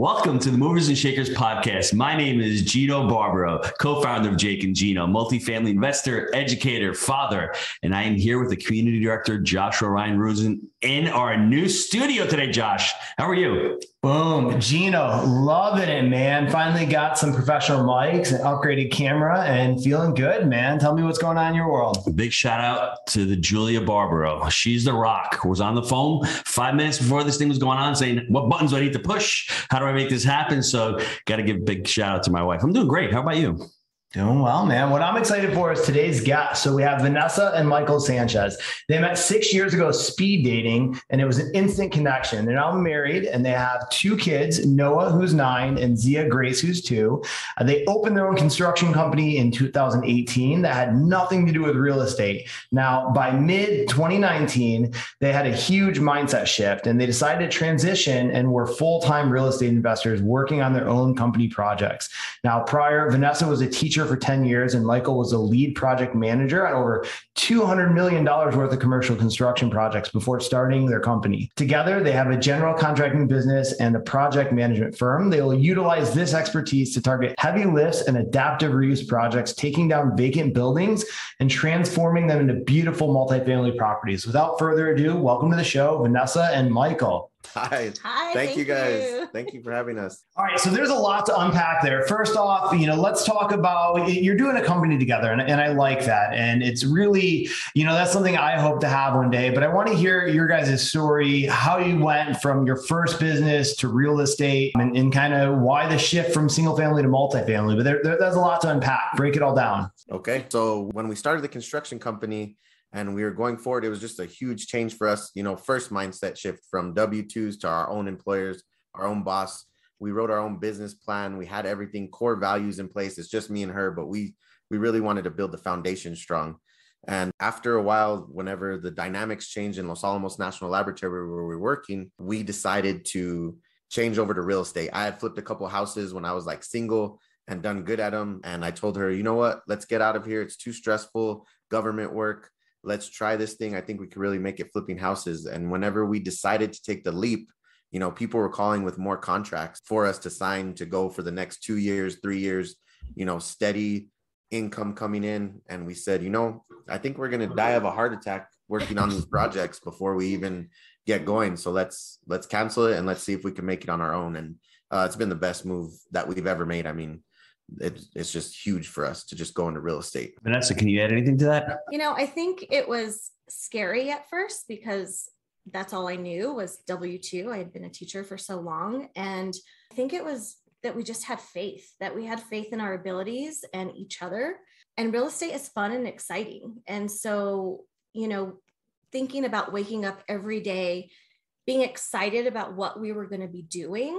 Welcome to the Movers and Shakers podcast. My name is Gino Barbaro, co-founder of Jake and Gino, multifamily investor, educator, father, and I am here with the community director, Joshua Ryan Rosen, in our new studio today. Josh, how are you? Boom. Gino, loving it, man. Finally got some professional mics, an upgraded camera, and feeling good, man. Tell me what's going on in your world. Big shout out to the Julia Barbaro. She's the rock. Was on the phone 5 minutes before this thing was going on saying, what buttons do I need to push? How do I make this happen? So got to give a big shout out to my wife. I'm doing great. How about you? Doing well, man. What I'm excited for is today's guest. So we have Vanessa and Michael Sanchez. They met 6 years ago speed dating, and it was an instant connection. They're now married, and they have 2 kids, Noah, who's 9, and Zia Grace, who's 2. They opened their own construction company in 2018 that had nothing to do with real estate. Now, by mid-2019, they had a huge mindset shift, and they decided to transition and were full-time real estate investors working on their own company projects. Now, prior, Vanessa was a teacher for 10 years, and Michael was a lead project manager on over $200 million worth of commercial construction projects before starting their company. Together, they have a general contracting business and a project management firm. They will utilize this expertise to target heavy lifts and adaptive reuse projects, taking down vacant buildings and transforming them into beautiful multifamily properties. Without further ado, welcome to the show, Vanessa and Michael. Hi. Thank you guys. Thank you for having us. All right. So there's a lot to unpack there. First off, let's talk about, you're doing a company together, and I like that. And it's really, that's something I hope to have one day, but I want to hear your guys' story, how you went from your first business to real estate and kind of why the shift from single family to multifamily. But there's a lot to unpack. Break it all down. Okay. So when we started the construction company, and we were going forward, it was just a huge change for us. First mindset shift from W-2s to our own employers, our own boss. We wrote our own business plan. We had everything, core values in place. It's just me and her, but we really wanted to build the foundation strong. And after a while, whenever the dynamics changed in Los Alamos National Laboratory where we were working, we decided to change over to real estate. I had flipped a couple houses when I was single and done good at them. And I told her, you know what, let's get out of here. It's too stressful, government work. Let's try this thing. I think we could really make it flipping houses. And whenever we decided to take the leap, people were calling with more contracts for us to sign to go for the next 2 years, 3 years, steady income coming in. And we said, I think we're going to die of a heart attack working on these projects before we even get going. So let's cancel it and let's see if we can make it on our own. And it's been the best move that we've ever made. I mean, it's just huge for us to just go into real estate. Vanessa, can you add anything to that? I think it was scary at first because that's all I knew was W-2. I had been a teacher for so long. And I think it was that we just had faith, that we had faith in our abilities and each other. And real estate is fun and exciting. And so, thinking about waking up every day, being excited about what we were going to be doing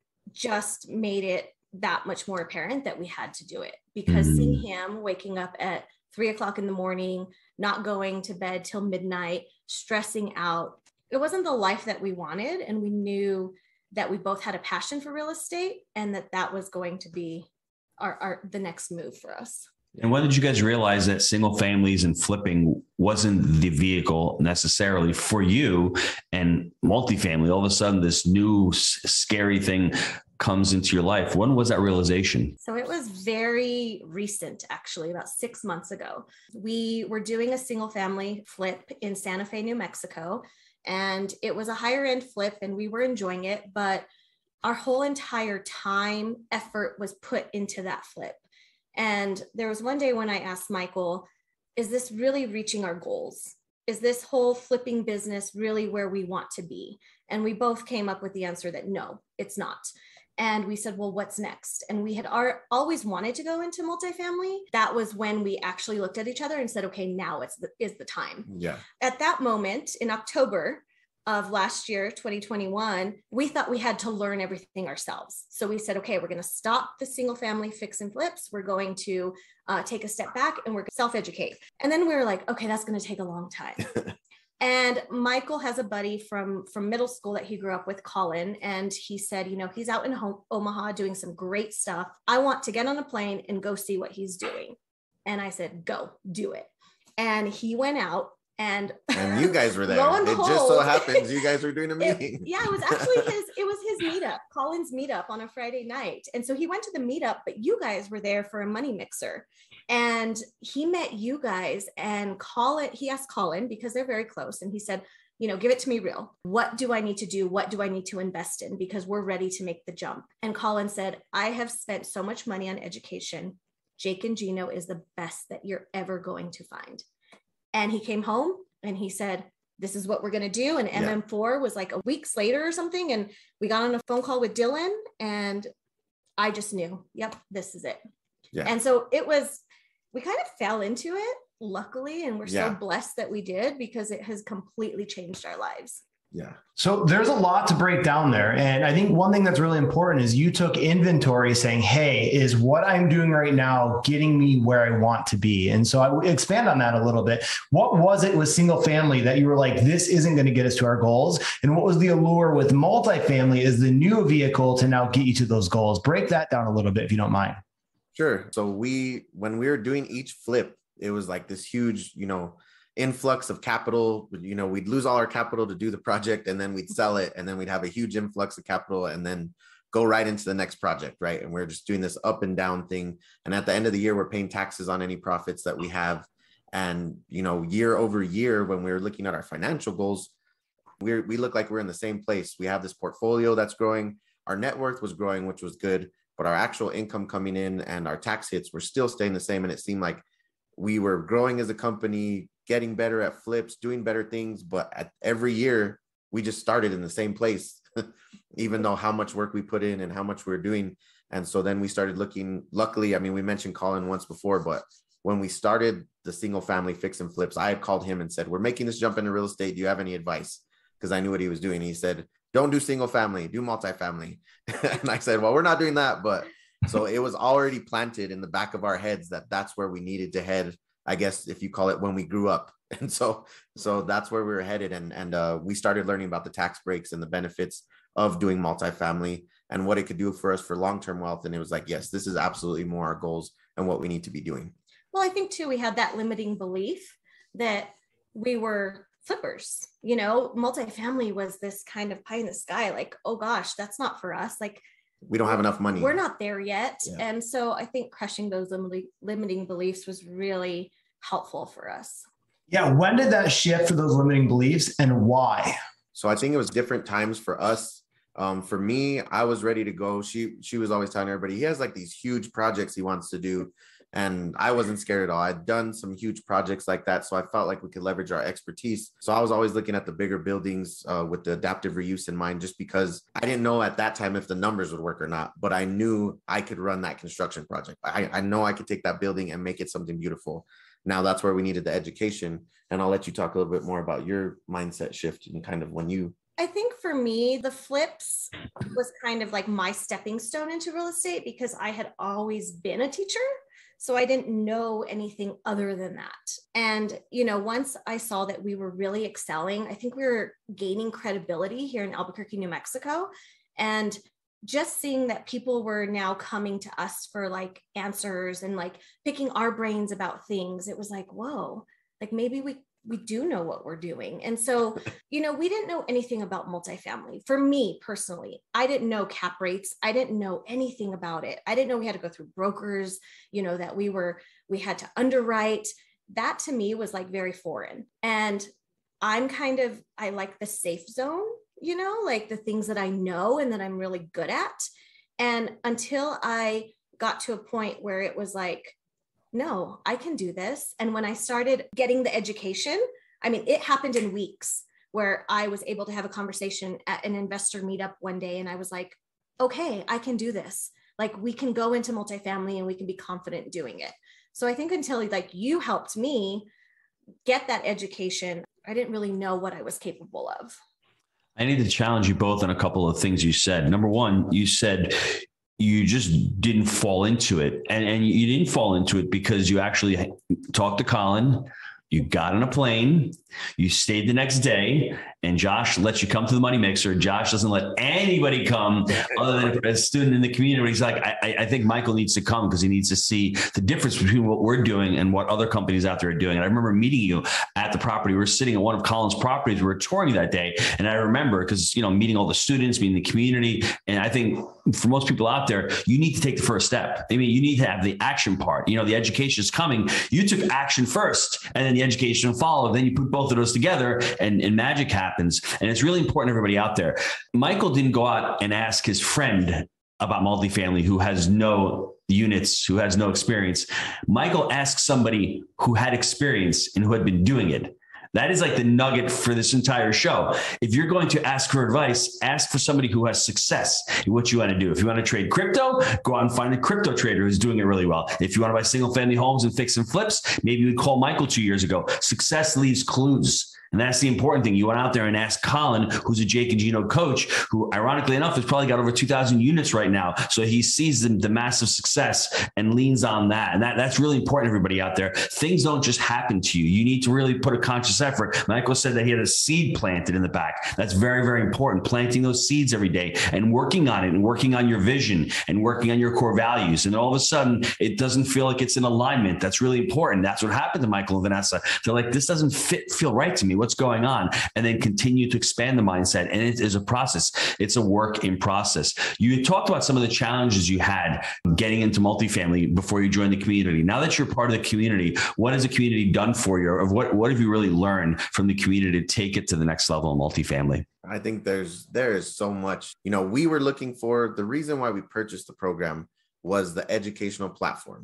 just made it that much more apparent that we had to do it, because seeing him waking up at 3 o'clock in the morning, not going to bed till midnight, stressing out, it wasn't the life that we wanted. And we knew that we both had a passion for real estate and that was going to be the next move for us. And when did you guys realize that single families and flipping wasn't the vehicle necessarily for you, and multifamily, all of a sudden this new scary thing comes into your life? When was that realization? So it was very recent, actually, about 6 months ago. We were doing a single family flip in Santa Fe, New Mexico, and it was a higher end flip and we were enjoying it, but our whole entire time, effort was put into that flip. And there was one day when I asked Michael, is this really reaching our goals? Is this whole flipping business really where we want to be? And we both came up with the answer that no, it's not. And we said, well, what's next? And we had always wanted to go into multifamily. That was when we actually looked at each other and said, okay, now is the time. Yeah. At that moment in October of last year, 2021, we thought we had to learn everything ourselves. So we said, okay, we're going to stop the single family fix and flips. We're going to take a step back and we're going to self-educate. And then we were like, okay, that's going to take a long time. And Michael has a buddy from middle school that he grew up with, Colin. And he said, he's out in Omaha doing some great stuff. I want to get on a plane and go see what he's doing. And I said, go do it. And he went out And you guys were there. It just so happens you guys were doing a meeting. It was actually his Colin's meetup on a Friday night. And so he went to the meetup, but you guys were there for a money mixer. And he met you guys, and he asked Colin, because they're very close, and he said, give it to me real. What do I need to do? What do I need to invest in? Because we're ready to make the jump. And Colin said, I have spent so much money on education. Jake and Gino is the best that you're ever going to find. And he came home and he said, this is what we're going to do. And MM4 was like a week later or something. And we got on a phone call with Dylan, and I just knew, yep, this is it. Yeah. And so we kind of fell into it, luckily. And we're so blessed that we did, because it has completely changed our lives. Yeah. So there's a lot to break down there. And I think one thing that's really important is you took inventory saying, hey, is what I'm doing right now getting me where I want to be? And so I would expand on that a little bit. What was it with single family that you were like, this isn't going to get us to our goals? And what was the allure with multifamily as the new vehicle to now get you to those goals? Break that down a little bit, if you don't mind. Sure. So when we were doing each flip, it was like this huge, influx of capital. We'd lose all our capital to do the project, and then we'd sell it, and then we'd have a huge influx of capital, and then go right into the next project, right? And we're just doing this up and down thing. And at the end of the year, we're paying taxes on any profits that we have. And, year over year, when we were looking at our financial goals, we look like we're in the same place. We have this portfolio that's growing. Our net worth was growing, which was good, but our actual income coming in and our tax hits were still staying the same. And it seemed like we were growing as a company, getting better at flips, doing better things. But at every year, we just started in the same place, even though how much work we put in and how much we were doing. And so then we started looking, luckily, we mentioned Colin once before, but when we started the single family fix and flips, I had called him and said, we're making this jump into real estate. Do you have any advice? Because I knew what he was doing. He said, don't do single family, do multifamily. And I said, well, we're not doing that. But so it was already planted in the back of our heads that that's where we needed to head, I guess, if you call it, when we grew up. And so that's where we were headed. And we started learning about the tax breaks and the benefits of doing multifamily and what it could do for us for long-term wealth. And it was like, yes, this is absolutely more our goals and what we need to be doing. Well, I think too, we had that limiting belief that we were flippers, multifamily was this kind of pie in the sky, like, oh gosh, that's not for us. Like, we don't have enough money. We're not there yet. Yeah. And so I think crushing those limiting beliefs was really helpful for us. Yeah. When did that shift for those limiting beliefs, and why? So I think it was different times for us. For me, I was ready to go. She was always telling everybody he has like these huge projects he wants to do. And I wasn't scared at all. I'd done some huge projects like that. So I felt like we could leverage our expertise. So I was always looking at the bigger buildings with the adaptive reuse in mind, just because I didn't know at that time if the numbers would work or not, but I knew I could run that construction project. I know I could take that building and make it something beautiful. Now that's where we needed the education. And I'll let you talk a little bit more about your mindset shift and kind of when you... I think for me, the flips was kind of like my stepping stone into real estate, because I had always been a teacher. So I didn't know anything other than that. And, once I saw that we were really excelling, I think we were gaining credibility here in Albuquerque, New Mexico. And just seeing that people were now coming to us for like answers and like picking our brains about things, it was like, whoa, like maybe we do know what we're doing. And so, we didn't know anything about multifamily. For me personally, I didn't know cap rates. I didn't know anything about it. I didn't know we had to go through brokers, that we had to underwrite. That to me was like very foreign. And I like the safe zone, like the things that I know and that I'm really good at. And until I got to a point where it was like, no, I can do this. And when I started getting the education, it happened in weeks where I was able to have a conversation at an investor meetup one day. And I was like, okay, I can do this. Like we can go into multifamily and we can be confident doing it. So I think until like you helped me get that education, I didn't really know what I was capable of. I need to challenge you both on a couple of things you said. Number one, you said you just didn't fall into it. And you didn't fall into it because you actually talked to Colin, You got on a plane, you stayed the next day, and Josh lets you come to the Money Mixer. Josh doesn't let anybody come other than a student in the community. He's like, I think Michael needs to come because he needs to see the difference between what we're doing and what other companies out there are doing. And I remember meeting you at the property. We were sitting at one of Colin's properties. We were touring that day. And I remember because, meeting all the students, meeting the community. And I think for most people out there, you need to take the first step. I mean, you need to have the action part. The education is coming. You took action first, and then the education followed. Then you put both of those together and magic happens. And it's really important, everybody out there. Michael didn't go out and ask his friend about multifamily who has no units, who has no experience. Michael asked somebody who had experience and who had been doing it. That is like the nugget for this entire show. If you're going to ask for advice, ask for somebody who has success in what you want to do. If you want to trade crypto, go out and find a crypto trader who's doing it really well. If you want to buy single family homes and fix and flips, maybe you call Michael 2 years ago. Success leaves clues. And that's the important thing. You went out there and asked Colin, who's a Jake and Gino coach, who ironically enough has probably got over 2,000 units right now. So he sees the massive success and leans on that. And that's really important, everybody out there. Things don't just happen to you. You need to really put a conscious effort. Michael said that he had a seed planted in the back. That's very, very important. Planting those seeds every day and working on it and working on your vision and working on your core values. And all of a sudden, it doesn't feel like it's in alignment. That's really important. That's what happened to Michael and Vanessa. They're like, this doesn't feel right to me. What's going on? And then continue to expand the mindset. And it is a process. It's a work in process. You talked about some of the challenges you had getting into multifamily before you joined the community. Now that you're part of the community, what has the community done for you? Or what have you really learned from the community to take it to the next level in multifamily? I think there is so much, we were looking for. The reason why we purchased the program was the educational platform.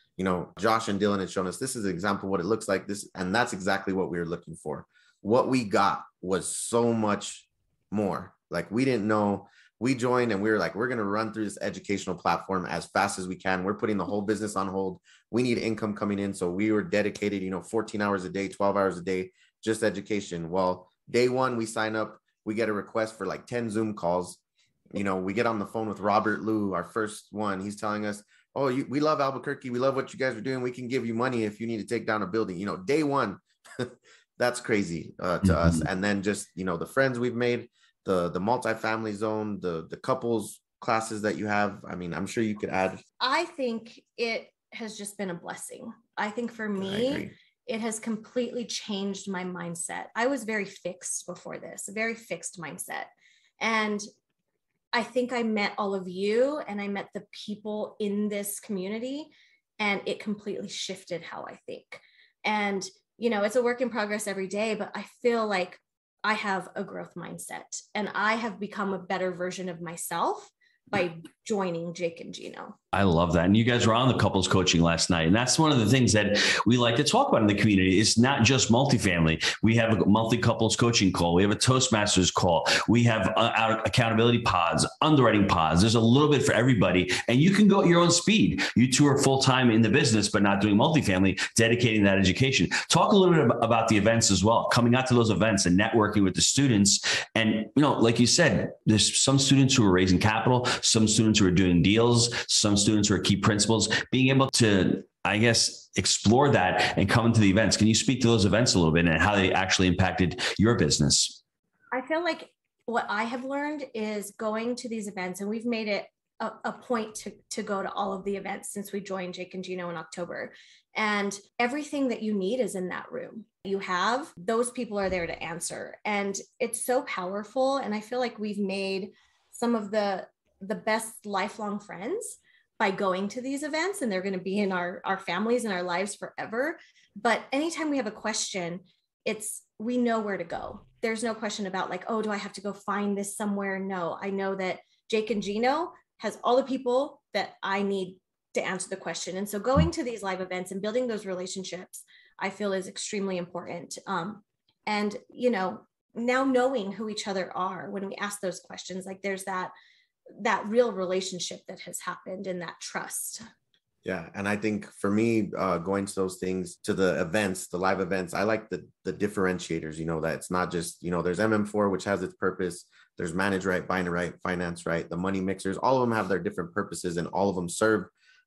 Josh and Dylan had shown us, this is an example of what it looks like, and that's exactly what we were looking for. What we got was so much more. Like, we didn't know. We joined and we were like, we're going to run through this educational platform as fast as we can. We're putting the whole business on hold. We need income coming in. So we were dedicated, 14 hours a day, 12 hours a day, just education. Well, day one, we sign up, we get a request for like 10 Zoom calls. We get on the phone with Robert Liu, our first one. He's telling us, oh, we love Albuquerque. We love what you guys are doing. We can give you money if you need to take down a building. Day one, that's crazy to us. And then just, the friends we've made, the multifamily zone, the couples classes that you have. I mean, I'm sure you could add. I think it has just been a blessing. I think for me, it has completely changed my mindset. I was very fixed before this, a very fixed mindset. And I think I met all of you and I met the people in this community, and it completely shifted how I think. And it's a work in progress every day, but I feel like I have a growth mindset and I have become a better version of myself by joining Jake and Gino. I love that. And you guys were on the couples coaching last night. And that's one of the things that we like to talk about in the community. It's not just multifamily. We have a monthly couples coaching call. We have a Toastmasters call. We have our accountability pods, underwriting pods. There's a little bit for everybody. And you can go at your own speed. You two are full-time in the business, but not doing multifamily, dedicating that education. Talk a little bit about the events as well, coming out to those events and networking with the students. And, like you said, there's some students who are raising capital, some students who are doing deals, some students who are key principals, being able to, explore that and come into the events. Can you speak to those events a little bit and how they actually impacted your business? I feel like what I have learned is going to these events, and we've made it a point to go to all of the events since we joined Jake and Gino in October. And everything that you need is in that room. Those people are there to answer. And it's so powerful. And I feel like we've made some of the best lifelong friends by going to these events, and they're going to be in our families and our lives forever. But anytime we have a question, we know where to go. There's no question about like, oh, do I have to go find this somewhere? No, I know that Jake and Gino has all the people that I need to answer the question. And so going to these live events and building those relationships, I feel is extremely important. And, now knowing who each other are when we ask those questions, like there's that real relationship that has happened and that trust. Yeah. And I think for me, going to those things, to the events, the live events, I like the differentiators, that it's not just, there's MM4, which has its purpose. There's Manage Right, Bind Right, Finance Right, the Money Mixers, all of them have their different purposes and all of them serve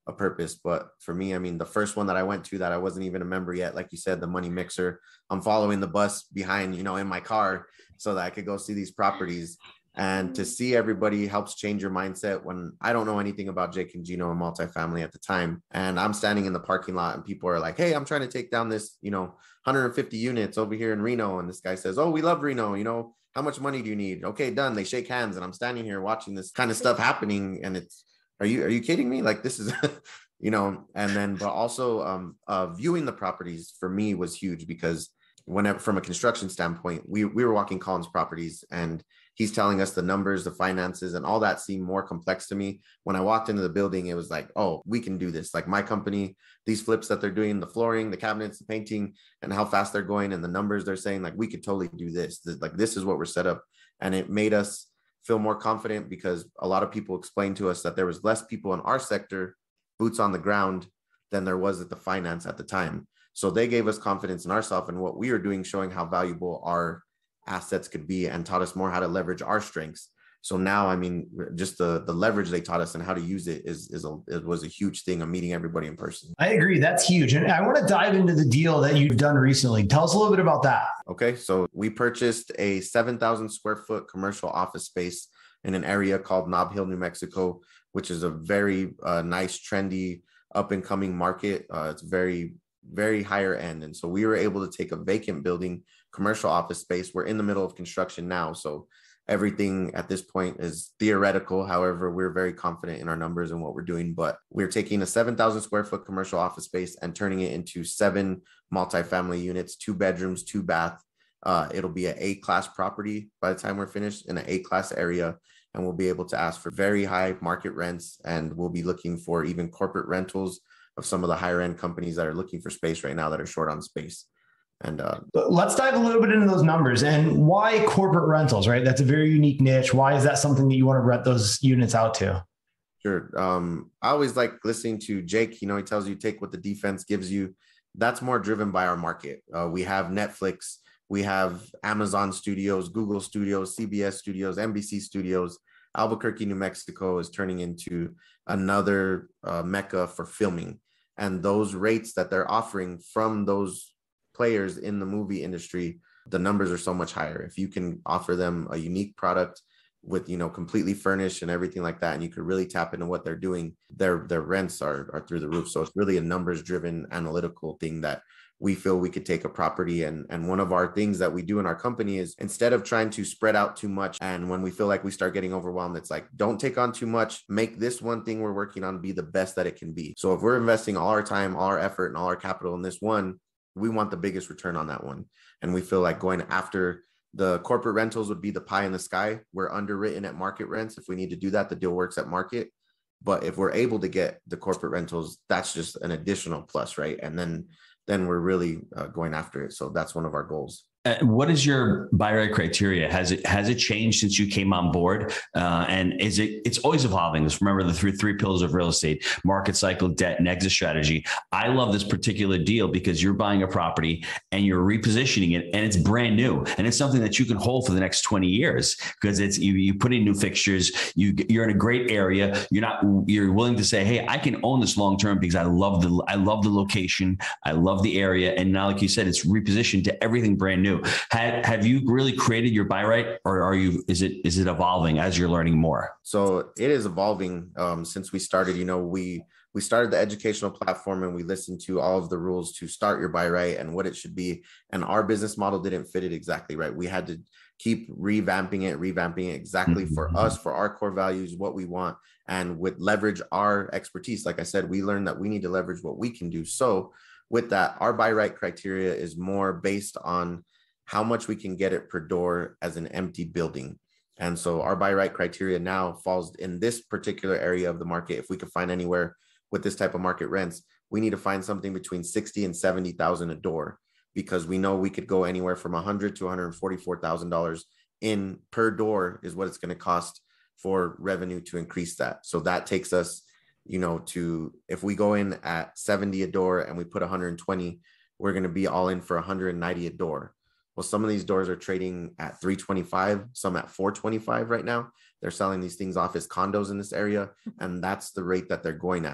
a purpose. But for me, I mean, the first one that I went to that I wasn't even a member yet, like you said, the Money Mixer, I'm following the bus behind, you know, in my car so that I could go see these properties. And to see everybody helps change your mindset when I don't know anything about Jake and Gino and multifamily at the time. And I'm standing in the parking lot and people are like, hey, I'm trying to take down this, you know, 150 units over here in Reno. And this guy says, oh, we love Reno. You know, how much money do you need? Okay, done. They shake hands and I'm standing here watching this kind of stuff happening. And it's, are you kidding me? Like, this is, you know, and then, but also viewing the properties for me was huge because whenever, from a construction standpoint, we were walking Colin's properties and he's telling us the numbers, the finances, and all that seemed more complex to me. When I walked into the building, it was like, oh, we can do this. Like my company, these flips that they're doing, the flooring, the cabinets, the painting, and how fast they're going and the numbers they're saying, like, we could totally do this. Like, this is what we're set up. And it made us feel more confident because a lot of people explained to us that there was less people in our sector, boots on the ground, than there was at the finance at the time. So they gave us confidence in ourselves and what we were doing, showing how valuable our assets could be and taught us more how to leverage our strengths. So now, I mean, just the leverage they taught us and how to use it it was a huge thing of meeting everybody in person. I agree. That's huge. And I want to dive into the deal that you've done recently. Tell us a little bit about that. Okay. So we purchased a 7,000 square foot commercial office space in an area called Nob Hill, New Mexico, which is a very nice, trendy, up and coming market. It's very, very higher end. And so we were able to take a vacant building, commercial office space. We're in the middle of construction now. So everything at this point is theoretical. However, we're very confident in our numbers and what we're doing, but we're taking a 7,000 square foot commercial office space and turning it into 7 multifamily units, 2 bedrooms, 2 bath. It'll be an A-class property by the time we're finished in an A-class area. And we'll be able to ask for very high market rents. And we'll be looking for even corporate rentals of some of the higher end companies that are looking for space right now that are short on space. And let's dive a little bit into those numbers and why corporate rentals, right? That's a very unique niche. Why is that something that you want to rent those units out to? Sure. I always like listening to Jake. You know, he tells you take what the defense gives you. That's more driven by our market. We have Netflix, we have Amazon Studios, Google Studios, CBS Studios, NBC Studios. Albuquerque, New Mexico is turning into another mecca for filming. And those rates that they're offering from those players in the movie industry, the numbers are so much higher. If you can offer them a unique product with, you know, completely furnished and everything like that, and you could really tap into what they're doing, their rents are through the roof. So it's really a numbers driven analytical thing that we feel we could take a property. And one of our things that we do in our company is instead of trying to spread out too much, and when we feel like we start getting overwhelmed, it's like, don't take on too much, make this one thing we're working on be the best that it can be. So if we're investing all our time, all our effort, and all our capital in this one, we want the biggest return on that one. And we feel like going after the corporate rentals would be the pie in the sky. We're underwritten at market rents. If we need to do that, the deal works at market. But if we're able to get the corporate rentals, that's just an additional plus, right? And then we're really going after it. So that's one of our goals. What is your buy right criteria? Has it changed since you came on board? And it's always evolving. Just remember the three pillars of real estate: market cycle, debt, and exit strategy. I love this particular deal because you're buying a property and you're repositioning it, and it's brand new, and it's something that you can hold for the next 20 years because it's you put in new fixtures. You're in a great area. You're willing to say, hey, I can own this long term because I love the location, I love the area, and now, like you said, it's repositioned to everything brand new. Have you really created your buy right, or is it evolving as you're learning more? So it is evolving since we started. You know, we started the educational platform and we listened to all of the rules to start your buy right and what it should be. And our business model didn't fit it exactly right. We had to keep revamping it exactly for us, for our core values, what we want, and with leverage our expertise. Like I said, we learned that we need to leverage what we can do. So with that, our buy right criteria is more based on how much we can get it per door as an empty building. And so our buy right criteria now falls in this particular area of the market. If we could find anywhere with this type of market rents, we need to find something between 60 and 70,000 a door, because we know we could go anywhere from $100,000 to $144,000 in per door is what it's going to cost for revenue to increase that. So that takes us, you know, to, if we go in at 70 a door and we put 120, we're going to be all in for 190 a door. Well, some of these doors are trading at 325, some at 425 right now. They're selling these things off as condos in this area, and that's the rate that they're going at.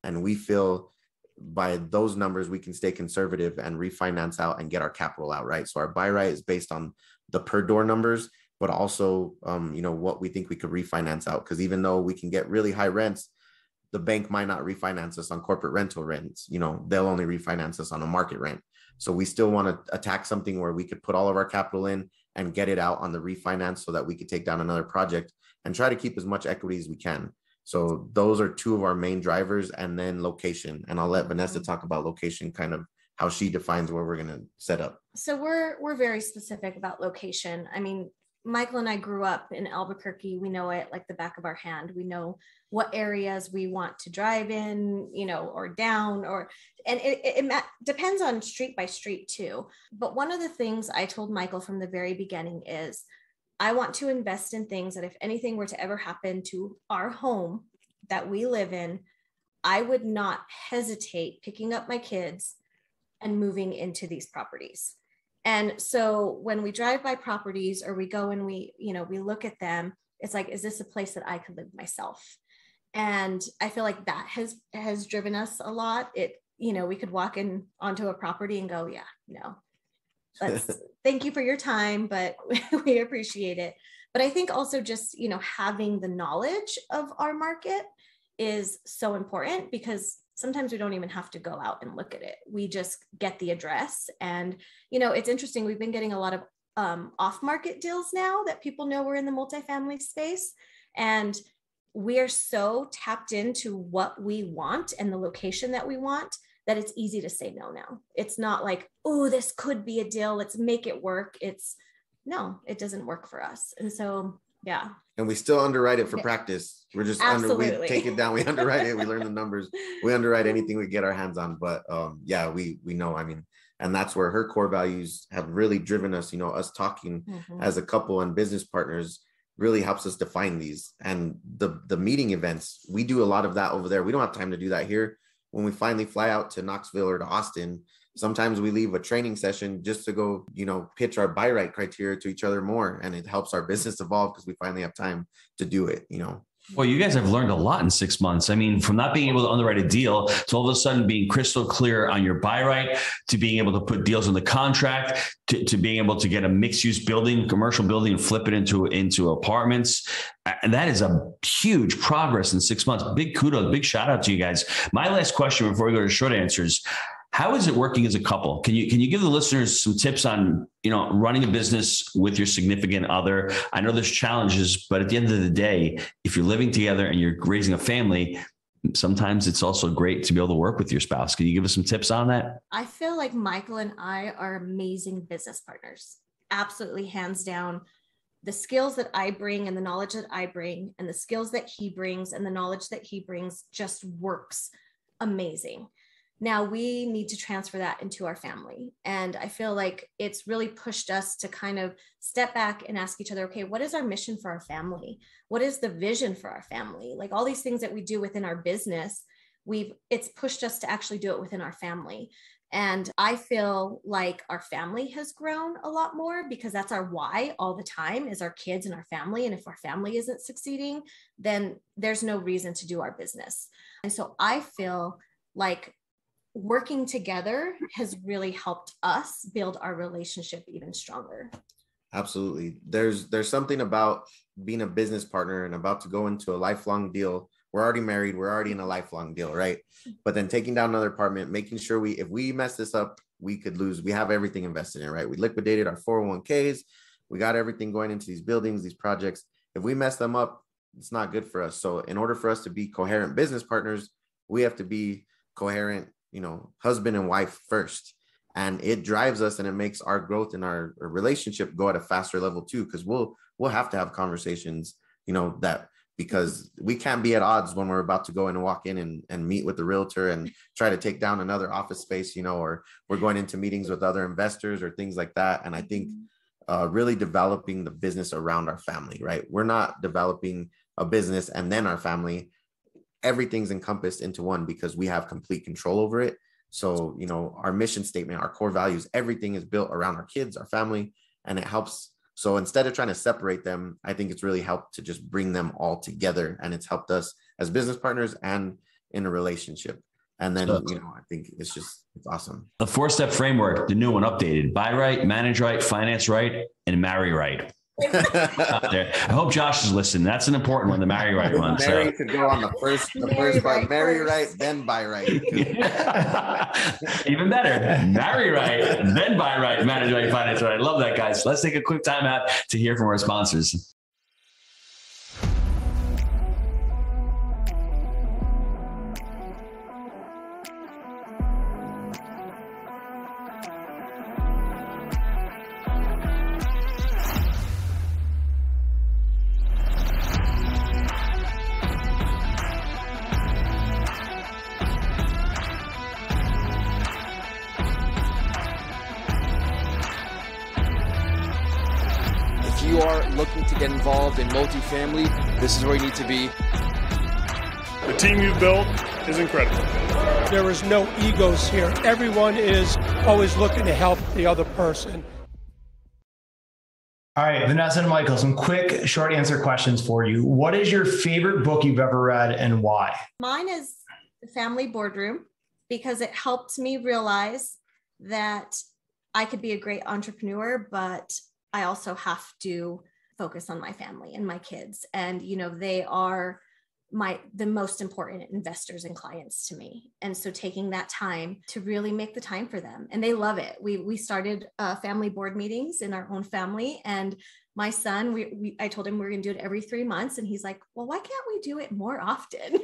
And we feel by those numbers, we can stay conservative and refinance out and get our capital out, right? So our buy right is based on the per door numbers, but also, what we think we could refinance out. Because even though we can get really high rents, the bank might not refinance us on corporate rental rents. They'll only refinance us on a market rent. So we still want to attack something where we could put all of our capital in and get it out on the refinance so that we could take down another project and try to keep as much equity as we can. So those are two of our main drivers, and then location. And I'll let Vanessa talk about location, kind of how she defines where we're going to set up. So we're very specific about location. I mean, Michael and I grew up in Albuquerque. We know it like the back of our hand. We know what areas we want to drive in, or down, and it depends on street by street too. But one of the things I told Michael from the very beginning is I want to invest in things that if anything were to ever happen to our home that we live in, I would not hesitate picking up my kids and moving into these properties. And so when we drive by properties or we go and we look at them, it's like, is this a place that I could live myself? And I feel like that has driven us a lot. We could walk in onto a property and go, yeah, no, thank you for your time, but we appreciate it. But I think also just, having the knowledge of our market is so important, because sometimes we don't even have to go out and look at it. We just get the address. And, it's interesting. We've been getting a lot of off-market deals now that people know we're in the multifamily space. And we are so tapped into what we want and the location that we want that it's easy to say no now. It's not like, oh, this could be a deal, let's make it work. No, it doesn't work for us. And so, yeah. And we still underwrite it for practice. We're just we take it down, we underwrite it, we learn the numbers, we underwrite anything we get our hands on. But we know, and that's where her core values have really driven us, us talking as a couple and business partners really helps us define these. And the meeting events, we do a lot of that over there. We don't have time to do that here. When we finally fly out to Knoxville or to Austin, sometimes we leave a training session just to go, pitch our buy right criteria to each other more. And it helps our business evolve because we finally have time to do it, Well, you guys have learned a lot in 6 months. I mean, from not being able to underwrite a deal to all of a sudden being crystal clear on your buy right, to being able to put deals in the contract, to being able to get a mixed use building, commercial building, and flip it into apartments. And that is a huge progress in 6 months. Big kudos, big shout out to you guys. My last question before we go to short answers. How is it working as a couple? Can you give the listeners some tips on, running a business with your significant other? I know there's challenges, but at the end of the day, if you're living together and you're raising a family, sometimes it's also great to be able to work with your spouse. Can you give us some tips on that? I feel like Michael and I are amazing business partners. Absolutely, hands down. The skills that I bring and the knowledge that I bring and the skills that he brings and the knowledge that he brings just works amazing. Now we need to transfer that into our family. And I feel like it's really pushed us to kind of step back and ask each other, okay, what is our mission for our family? What is the vision for our family? Like all these things that we do within our business, it's pushed us to actually do it within our family. And I feel like our family has grown a lot more because that's our why all the time, is our kids and our family. And if our family isn't succeeding, then there's no reason to do our business. And so I feel like working together has really helped us build our relationship even stronger. Absolutely. There's something about being a business partner and about to go into a lifelong deal. We're already married. We're already in a lifelong deal, right? But then taking down another apartment, making sure if we mess this up, we could lose. We have everything invested in, right? We liquidated our 401ks. We got everything going into these buildings, these projects. If we mess them up, it's not good for us. So in order for us to be coherent business partners, we have to be coherent, husband and wife first. And it drives us and it makes our growth in our relationship go at a faster level too, because we'll have to have conversations, because we can't be at odds when we're about to go in and walk in and meet with the realtor and try to take down another office space, or we're going into meetings with other investors or things like that. And I think really developing the business around our family, right? We're not developing a business and then our family. Everything's encompassed into one because we have complete control over it. So, our mission statement, our core values, everything is built around our kids, our family, and it helps. So instead of trying to separate them, I think it's really helped to just bring them all together. And it's helped us as business partners and in a relationship. And then, I think it's awesome. The 4-step framework, the new one updated: buy right, manage right, finance right, and marry right. I hope Josh is listening. That's an important one, the marry right one. Marry could go on the first part. Marry right, then buy right. Even better. Marry right, then buy right, manage right, finance right. I love that, guys. Let's take a quick time out to hear from our sponsors. If you are looking to get involved in multifamily, this is where you need to be. The team you've built is incredible. There is no egos here. Everyone is always looking to help the other person. All right, Vanessa and Michael, some quick short answer questions for you. What is your favorite book you've ever read and why? Mine is The Family Boardroom, because it helped me realize that I could be a great entrepreneur, but I also have to focus on my family and my kids. And, they are the most important investors and clients to me. And so taking that time to really make the time for them, and they love it. We started family board meetings in our own family, and my son, I told him we're going to do it every 3 months. And he's like, well, why can't we do it more often?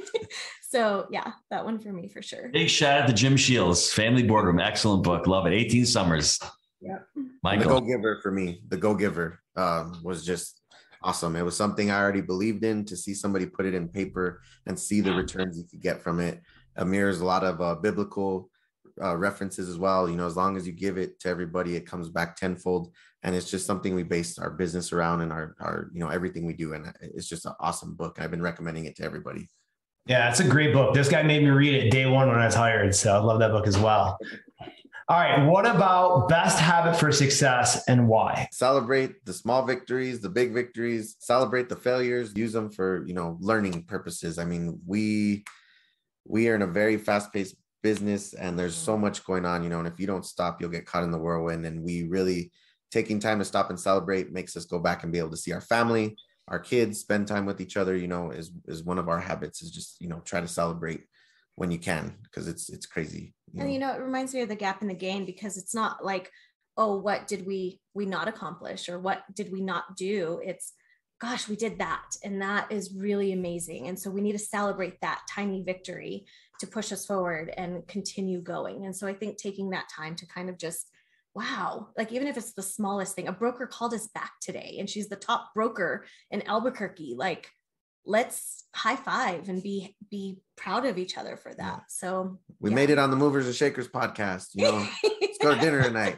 So yeah, that one for me for sure. Big shout out to Jim Shields, Family Boardroom. Excellent book. Love it. 18 Summers. Yeah. Michael. The Go-Giver for me, The Go-Giver was just awesome. It was something I already believed in. To see somebody put it in paper and see the returns you could get from it. Mirrors a lot of biblical references as well. As long as you give it to everybody, it comes back tenfold. And it's just something we base our business around and our everything we do. And it's just an awesome book. I've been recommending it to everybody. Yeah, it's a great book. This guy made me read it day one when I was hired. So I love that book as well. All right. What about best habit for success and why? Celebrate the small victories, the big victories, celebrate the failures, use them for, learning purposes. I mean, we are in a very fast-paced business and there's so much going on, and if you don't stop, you'll get caught in the whirlwind. And we really taking time to stop and celebrate makes us go back and be able to see our family, our kids, spend time with each other, is one of our habits, is just, try to celebrate when you can, because it's crazy. And it reminds me of the gap in the gain, because it's not like, oh, what did we not accomplish, or what did we not do? It's, gosh, we did that, and that is really amazing. And so we need to celebrate that tiny victory to push us forward and continue going. And so I think taking that time to kind of just, wow, like even if it's the smallest thing, a broker called us back today and she's the top broker in Albuquerque, like, let's high five and be proud of each other for that. So we made it on the Movers and Shakers podcast. Let's go to dinner tonight.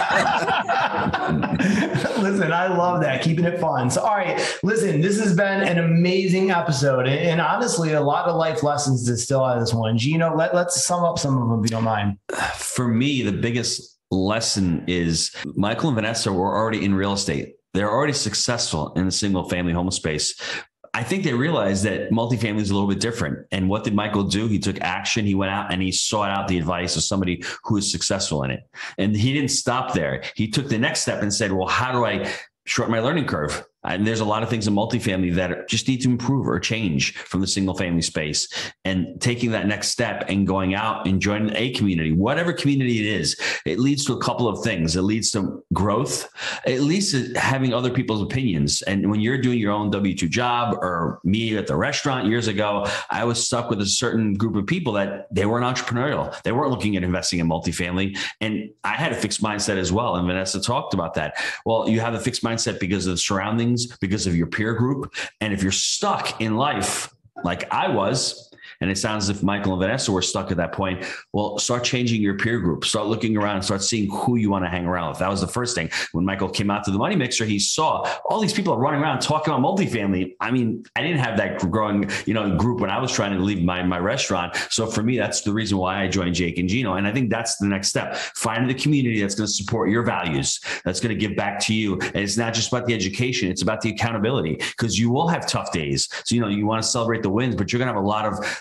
Listen, I love that. Keeping it fun. So, all right, listen, this has been an amazing episode, and honestly, a lot of life lessons to distill out of this one. Gino, let's sum up some of them, if you don't mind. For me, the biggest lesson is Michael and Vanessa were already in real estate. They're already successful in the single family home space. I think they realized that multifamily is a little bit different. And what did Michael do? He took action. He went out and he sought out the advice of somebody who is successful in it. And he didn't stop there. He took the next step and said, well, how do I shorten my learning curve? And there's a lot of things in multifamily that just need to improve or change from the single family space, and taking that next step and going out and joining a community, whatever community it is, it leads to a couple of things. It leads to growth. It leads to having other people's opinions. And when you're doing your own W-2 job, or me at the restaurant years ago, I was stuck with a certain group of people that they weren't entrepreneurial. They weren't looking at investing in multifamily. And I had a fixed mindset as well. And Vanessa talked about that. Well, you have a fixed mindset because of the surroundings, because of your peer group. And if you're stuck in life, like I was, and it sounds as if Michael and Vanessa were stuck at that point, well, start changing your peer group, start looking around, start seeing who you want to hang around with. That was the first thing. When Michael came out to the Money Mixer, he saw all these people running around talking about multifamily. I mean, I didn't have that growing, group when I was trying to leave my restaurant. So for me, that's the reason why I joined Jake and Gino. And I think that's the next step. Finding the community that's going to support your values, that's going to give back to you. And it's not just about the education, it's about the accountability, because you will have tough days. So, you want to celebrate the wins, but you're going to have a lot of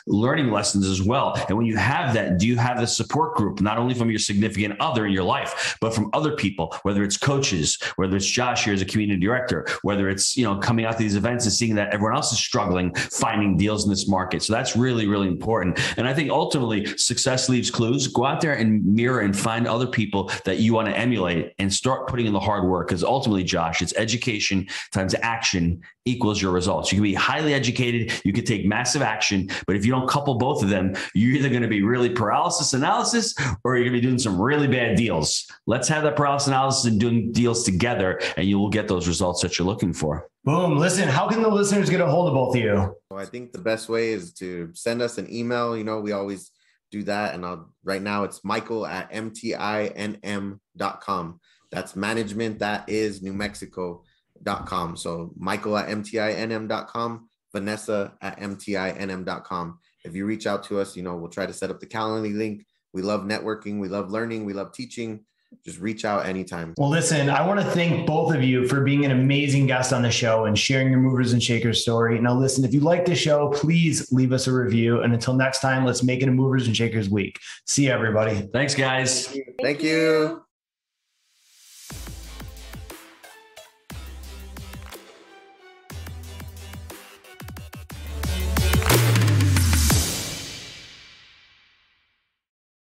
learning lessons as well. And when you have that, do you have the support group, not only from your significant other in your life, but from other people, whether it's coaches, whether it's Josh here as a community director, whether it's, coming out to these events and seeing that everyone else is struggling, finding deals in this market. So that's really, really important. And I think ultimately success leaves clues. Go out there and mirror and find other people that you want to emulate and start putting in the hard work. Because ultimately, Josh, it's education times action equals your results. You can be highly educated, you can take massive action, but if you don't couple both of them, you're either going to be really paralysis analysis or you're going to be doing some really bad deals. Let's have that paralysis analysis and doing deals together, and you will get those results that you're looking for. Boom. Listen, how can the listeners get a hold of both of you? Well, I think the best way is to send us an email. We always do that. And right now it's michael@mtinm.com. That's management. That is New Mexico.com. So michael@mtinm.com, Vanessa@mtinm.com. If you reach out to us, we'll try to set up the Calendly link. We love networking. We love learning. We love teaching. Just reach out anytime. Well, listen, I want to thank both of you for being an amazing guest on the show and sharing your movers and shakers story. Now, listen, if you like the show, please leave us a review. And until next time, let's make it a movers and shakers week. See you, everybody. Thanks, guys. Thank you.